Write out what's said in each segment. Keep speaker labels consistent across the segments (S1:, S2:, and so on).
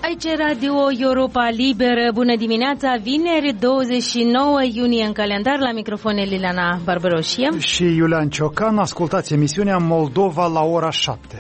S1: Aici Radio Europa Liberă. Bună dimineața, vineri 29 iunie în calendar, la microfon Liliana Barbaroșie
S2: și Iulian Ciocan. Ascultați emisiunea Moldova la ora 7.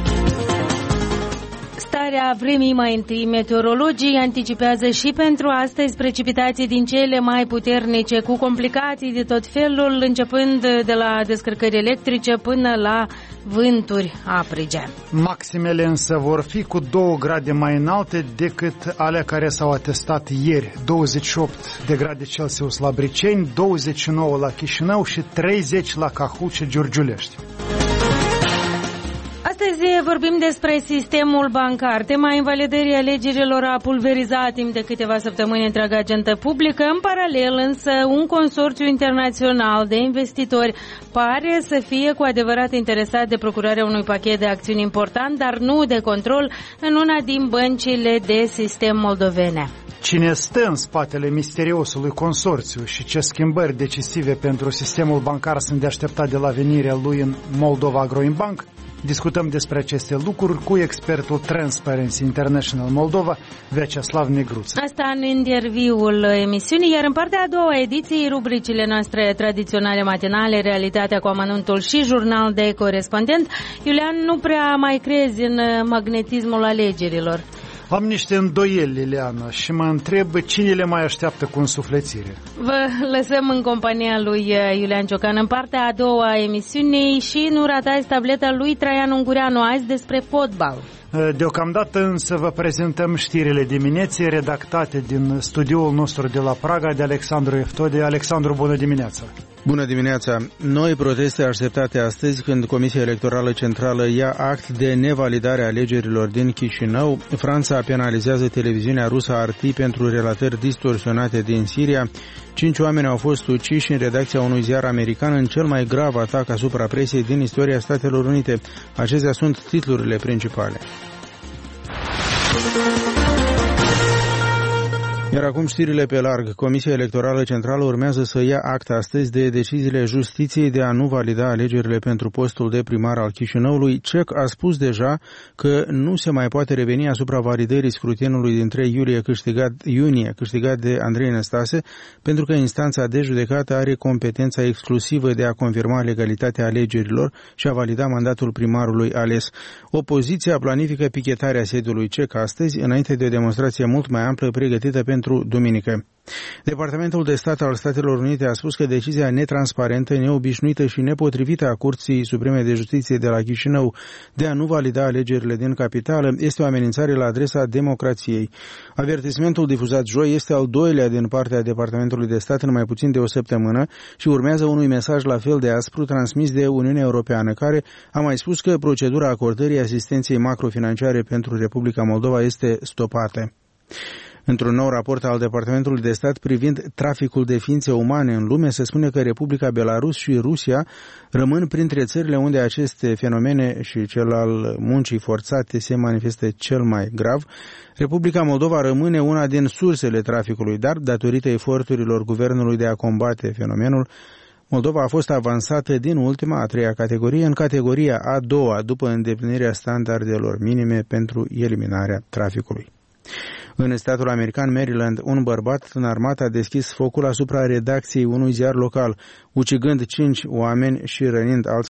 S1: Starea vremii mai întâi. Meteorologii anticipează și pentru astăzi precipitații din cele mai puternice, cu complicații de tot felul, începând de la descărcări electrice până la vânturi aprige.
S2: Maximele însă vor fi cu 2 grade mai înalte decât alea care s-au atestat ieri. 28 de grade Celsius la Briceni, 29 la Chișinău și 30 la Cahul și Giurgiulești.
S1: Astăzi vorbim despre sistemul bancar. Tema invalidării alegerilor a pulverizat timp de câteva săptămâni întreaga agentă publică. În paralel, însă, un consorțiu internațional de investitori pare să fie cu adevărat interesat de procurarea unui pachet de acțiuni important, dar nu de control, în una din băncile de sistem moldovene.
S2: Cine stă în spatele misteriosului consorțiu și ce schimbări decisive pentru sistemul bancar sunt de așteptat de la venirea lui în Moldova Agroinbank? Discutăm despre aceste lucruri cu expertul Transparency International Moldova, Vyacheslav Negruță.
S1: Asta în interviul emisiunii, iar în partea a doua ediției, rubricile noastre tradiționale matinale, Realitatea cu amănuntul și Jurnal de corespondent. Iulian, nu prea mai crezi în magnetismul alegerilor?
S2: Am niște îndoieli, Liliana, și mă întreb cine le mai așteaptă cu însuflețire.
S1: Vă lăsăm în compania lui Iulian Ciocan în partea a doua a emisiunii și nu ratați tableta lui Traian Ungureanu azi despre fotbal.
S2: Deocamdată însă vă prezentăm știrile dimineții redactate din studioul nostru de la Praga de Alexandru Eftode. Alexandru, bună dimineața!
S3: Bună dimineața! Noi proteste așteptate astăzi când Comisia Electorală Centrală ia act de nevalidare a alegerilor din Chișinău. Franța penalizează televiziunea rusă RT pentru relatări distorsionate din Siria. 5 oameni au fost uciși în redacția unui ziar american în cel mai grav atac asupra presiei din istoria Statelor Unite. Acestea sunt titlurile principale. Iar acum știrile pe larg. Comisia Electorală Centrală urmează să ia act astăzi de deciziile Justiției de a nu valida alegerile pentru postul de primar al Chișinăului. CEC a spus deja că nu se mai poate reveni asupra validării scrutinului din 3 iunie câștigat de Andrei Năstase, pentru că instanța de judecată are competența exclusivă de a confirma legalitatea alegerilor și a valida mandatul primarului ales. Opoziția planifică pichetarea sediului CEC astăzi, înainte de o demonstrație mult mai amplă pregătită pentru duminică. Departamentul de Stat al Statelor Unite a spus că decizia netransparentă, neobișnuită și nepotrivită a Curții Supreme de Justiție de la Chișinău de a nu valida alegerile din capitală este o amenințare la adresa democrației. Avertismentul difuzat joi este al doilea din partea Departamentului de Stat în mai puțin de o săptămână și urmează unui mesaj la fel de aspru transmis de Uniunea Europeană, care a mai spus că procedura acordării asistenței macrofinanciare pentru Republica Moldova este stopată. Într-un nou raport al Departamentului de Stat privind traficul de ființe umane în lume, se spune că Republica Belarus și Rusia rămân printre țările unde aceste fenomene și cel al muncii forțate se manifestă cel mai grav. Republica Moldova rămâne una din sursele traficului, dar, datorită eforturilor guvernului de a combate fenomenul, Moldova a fost avansată din ultima, a 3-a categorie, în categoria a 2-a, după îndeplinirea standardelor minime pentru eliminarea traficului. În statul american Maryland, un bărbat înarmat a deschis focul asupra redacției unui ziar local, ucigând 5 oameni și rănind alți